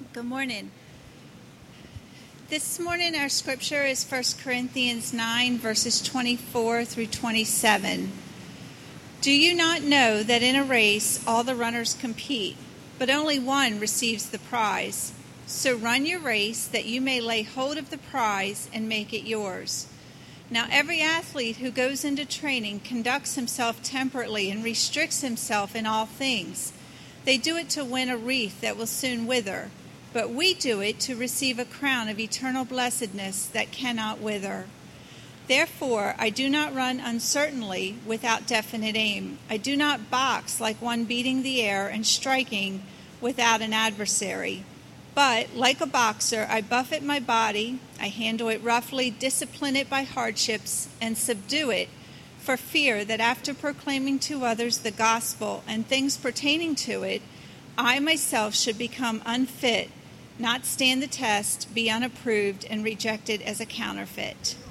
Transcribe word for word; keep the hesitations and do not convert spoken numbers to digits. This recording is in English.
Good morning. This morning our scripture is First Corinthians nine, verses twenty-four through twenty-seven. Do you not know that in a race all the runners compete, but only one receives the prize? So run your race that you may lay hold of the prize and make it yours. Now every athlete who goes into training conducts himself temperately and restricts himself in all things. They do it to win a wreath that will soon wither, but we do it to receive a crown of eternal blessedness that cannot wither. Therefore, I do not run uncertainly without definite aim. I do not box like one beating the air and striking without an adversary. But, like a boxer, I buffet my body, I handle it roughly, discipline it by hardships, and subdue it, for fear that after proclaiming to others the gospel and things pertaining to it, I myself should become unfit, not stand the test, be unapproved, and rejected as a counterfeit.